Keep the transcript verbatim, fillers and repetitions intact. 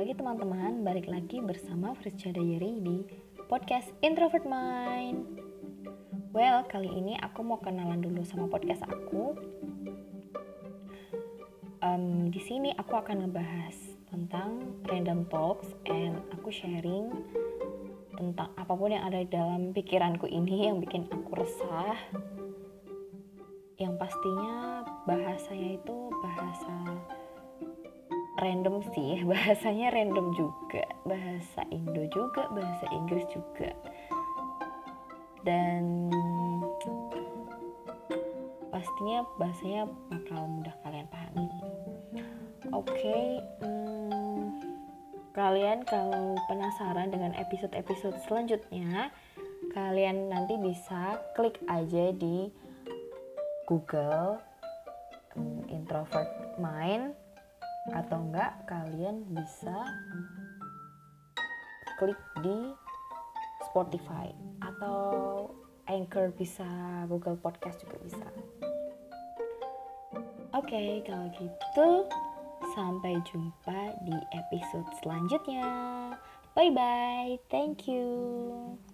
pagi teman-teman, balik lagi bersama Frisca Diary di podcast Introvert Mind. Well, kali ini aku mau kenalan dulu sama podcast aku. Um, di sini aku akan ngebahas tentang random talks and aku sharing tentang apapun yang ada di dalam pikiranku ini yang bikin aku resah. Yang pastinya bahasanya itu bahasa random sih, bahasanya random juga, bahasa Indo juga, bahasa Inggris juga, dan pastinya bahasanya bakal mudah kalian pahami. Oke, okay, hmm, kalian kalau penasaran dengan episode-episode selanjutnya, kalian nanti bisa klik aja di Google hmm, Introvert Mind. Atau enggak kalian bisa klik di Spotify atau Anchor, bisa Google Podcast juga bisa. Oke, okay, kalau gitu sampai jumpa di episode selanjutnya. Bye bye, thank you.